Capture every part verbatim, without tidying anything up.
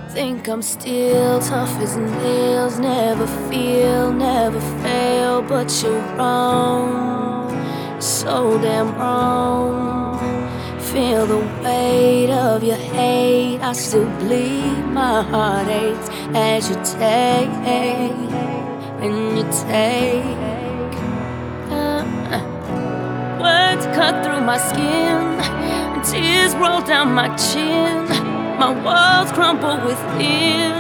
Think I'm still tough as nails, never feel, never fail, but you're wrong, so damn wrong. Feel the weight of your hate, I still bleed, my heart aches as you take and you take. Uh, words cut through my skin, and tears roll down my chin. My walls crumble within,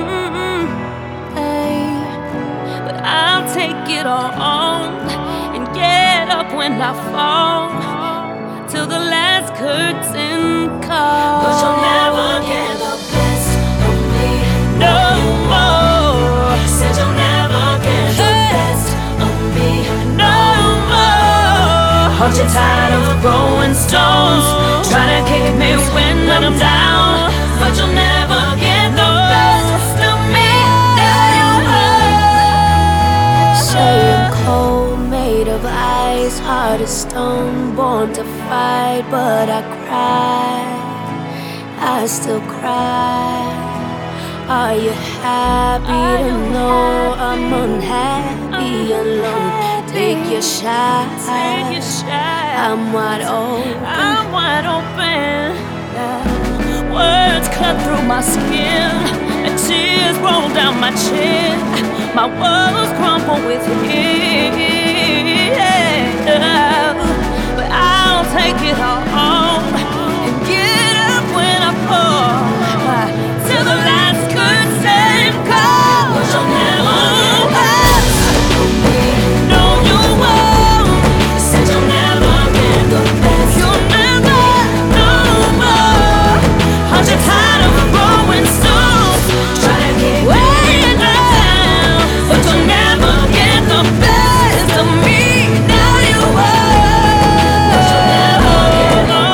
hey, but I'll take it all on and get up when I fall, till the last curtain calls. But you'll never get the best of me no more. Said you'll never get the best of me no more. Aren't you tired of throwing stones, trying to keep me when I'm down? But you'll never get the best of me. Now you know. Say I'm cold, made of ice, heart of stone, born to fight, but I cry, I still cry. Are you happy to know I'm unhappy alone? Take your shot, I'm wide open, I'm wide open. words cut through my skin, and tears roll down my chin. My walls crumble within, but I'll take it all on and get up when I fall, till the last curtain calls. But you'll never No, you won't. Said you'll never get the best. You'll never, no more. Aren't you tired of throwing stones, Try to keep weighing down? But you'll never get the best of me. Now you won't. You'll never get the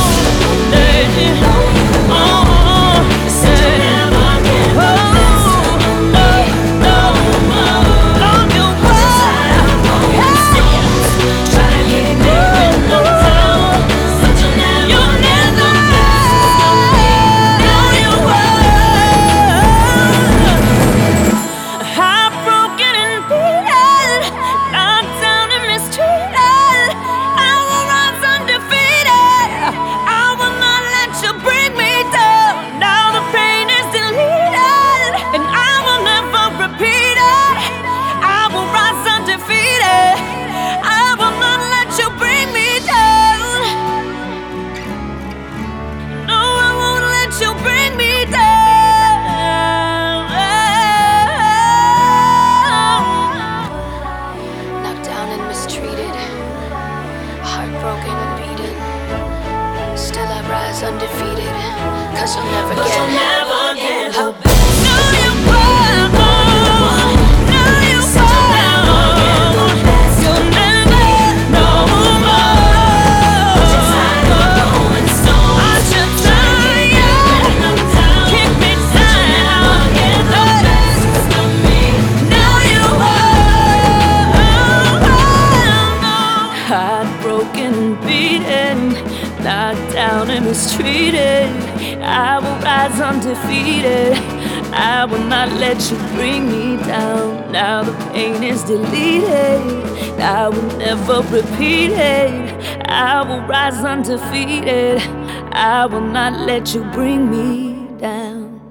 Oh, Said you'll never get the best of me no more. no, you won't. Try to keep me when I'm down, but you'll never You'll get the never. best of me. No, you won't. Heartbroken and beaten, knocked down and mistreated, I will rise undefeated. I will not let you bring me down. Now the pain is deleted, and I will never repeat it. I will rise undefeated. I will not let you bring me down. No, I won't let you bring me down. Knocked down and mistreated, heartbroken and beaten, still I rise undefeated, cause you'll never But get you'll it. never get the No, you won't. No, you won't. You'll never, no more. going so I should try, kick me down. Now you won't. Heartbroken, beaten, knocked down and mistreated, I will rise undefeated. I will not let you bring me down. Now the pain is deleted, I will never repeat it. I will rise undefeated. I will not let you bring me down.